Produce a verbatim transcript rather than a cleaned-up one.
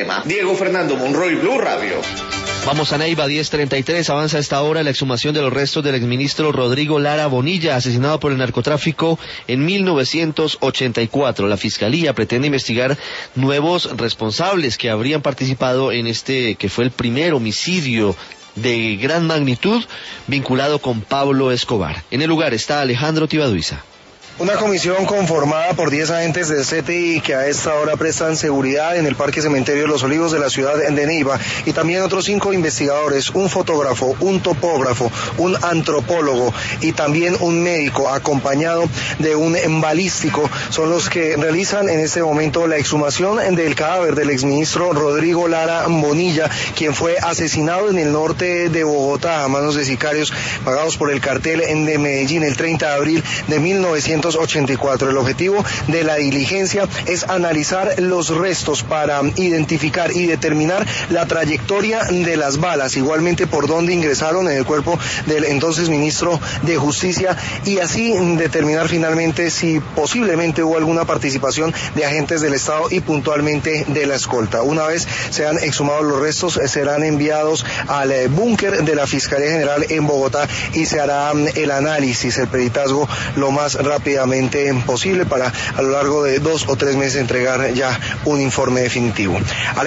tema. Diego Fernando Monroy, Blue Radio. Vamos a Neiva, diez treinta y tres, avanza a esta hora la exhumación de los restos del exministro Rodrigo Lara Bonilla, asesinado por el narcotráfico en mil novecientos ochenta y cuatro. La Fiscalía pretende investigar nuevos responsables que habrían participado en este, que fue el primer homicidio de gran magnitud vinculado con Pablo Escobar. En el lugar está Alejandro Tibaduiza. Una comisión conformada por diez agentes del C T I que a esta hora prestan seguridad en el Parque Cementerio de los Olivos de la ciudad de Neiva, y también otros cinco investigadores, un fotógrafo, un topógrafo, un antropólogo y también un médico acompañado de un balístico, son los que realizan en este momento la exhumación del cadáver del exministro Rodrigo Lara Bonilla, quien fue asesinado en el norte de Bogotá a manos de sicarios pagados por el cartel de Medellín el treinta de abril de mil novecientos ochenta y cuatro. El objetivo de la diligencia es analizar los restos para identificar y determinar la trayectoria de las balas, igualmente por dónde ingresaron en el cuerpo del entonces ministro de Justicia, y así determinar finalmente si posiblemente hubo alguna participación de agentes del Estado y puntualmente de la escolta. Una vez sean exhumados los restos, serán enviados al búnker de la Fiscalía General en Bogotá y se hará el análisis, el peritazgo lo más rápidamente posible para a lo largo de dos o tres meses entregar ya un informe definitivo.